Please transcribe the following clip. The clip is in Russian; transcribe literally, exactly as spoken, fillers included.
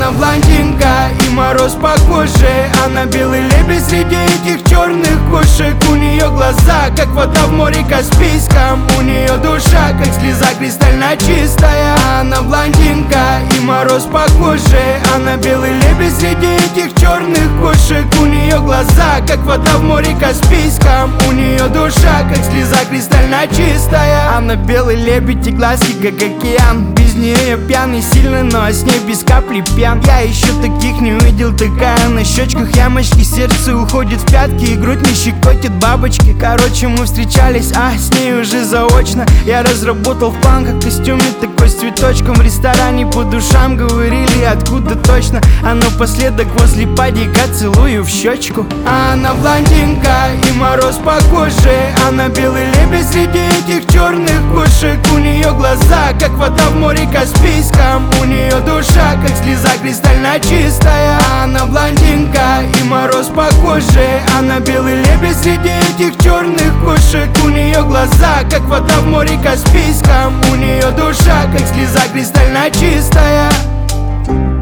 Она блондинка и мороз по коже. Она белый лебедь среди этих черных кошек. У нее глаза, как вода в море Каспийском. У нее душа, как слеза кристально чистая. Она блондинка и мороз по коже. Она белый лебедь среди этих черных кошек. У нее глаза, как вода в море Каспийском. У нее душа, как слеза кристально чистая. Она белый лебедь и глазки, как океан. Без нее я пьяный сильно, но с ней без капли пьян. Я еще таких не увидел, такая на щечках ямочки. Сердце уходит в пятки и грудь не щекотит бабочки. Короче, мы встречались, а с ней уже заочно. Я разработал в планках костюме такой с цветочком. В ресторане по душам говорили, откуда точно. А напоследок возле падика целую в щечку. А она блондинка и мороз по коже. Она белый лебедь среди этих черных кошек. У нее глаза, как вода в море Каспийском. У нее душа, как слеза кристально чистая. Она блондинка и мороз по коже. Она белый лебедь среди этих черных кошек. У нее глаза, как вода в море Каспийском. У нее душа, как слеза кристально чистая.